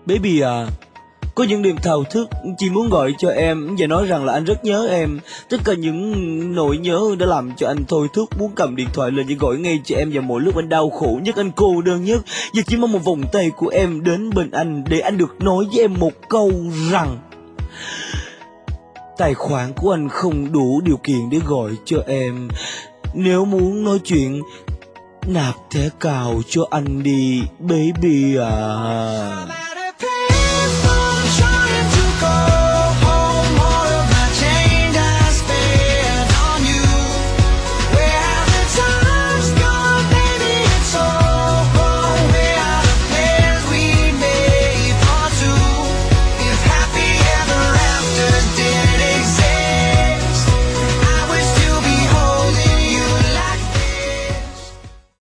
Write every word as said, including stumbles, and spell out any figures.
Baby à, có những đêm thao thức chỉ muốn gọi cho em và nói rằng là anh rất nhớ em. Tất cả những nỗi nhớ đã làm cho anh thôi thúc muốn cầm điện thoại lên và gọi ngay cho em vào mỗi lúc anh đau khổ nhất, anh cô đơn nhất. Và chỉ mong một vòng tay của em đến bên anh để anh được nói với em một câu rằng tài khoản của anh không đủ điều kiện để gọi cho em. Nếu muốn nói chuyện, nạp thẻ cào cho anh đi baby à.